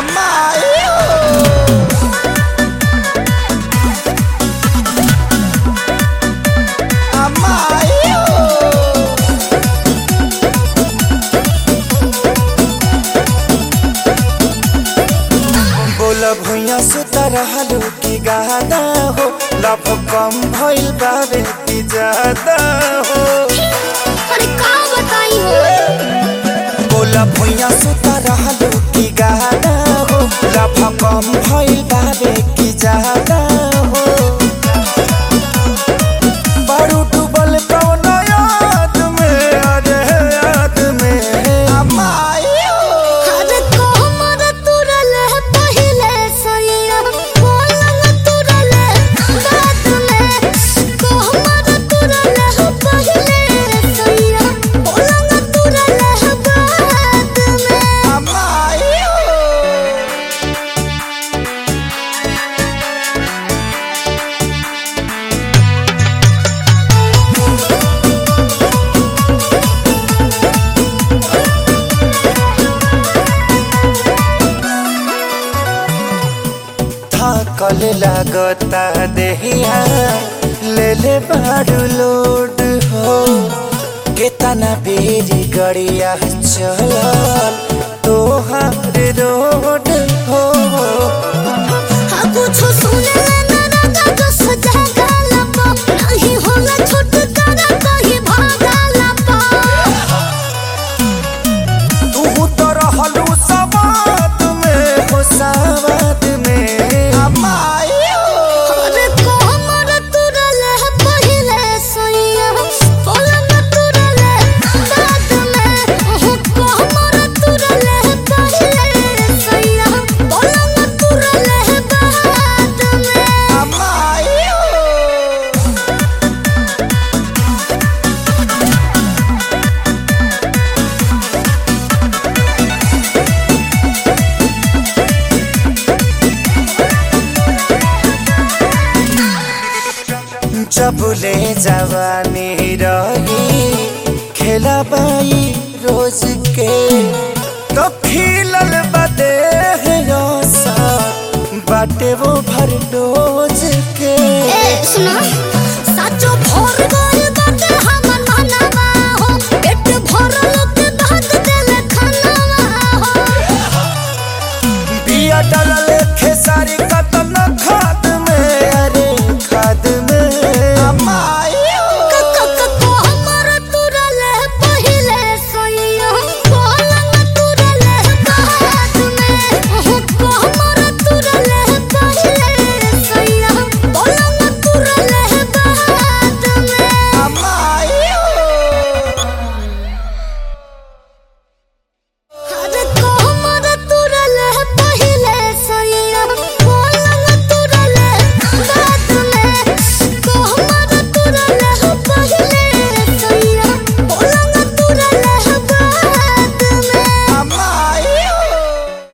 भुइया सुता रहलू की गाना हो लफ कम भइल बाबे की ज्यादा हो। अरे का बताई हो बोला भुइया सुता रहलू की गाना हो लफ कम भइल बाबे की ज्यादा हो। बारू डूबल कौन याद में अरे याद में कल लागता देहिया ले ले बारू लोड हो केतना बेरी गड़िया चलल तोहार रोड हो। कुछ सुने ना जो सजा गाला पा नहीं होला छुटकारा कहीं भागाला पा। तू तो रहलू सवाद में हो सवाद में जबले जवानी रही खेला बाई रोज के तो खिलल बदे बाटे वो भर डोज के। सुना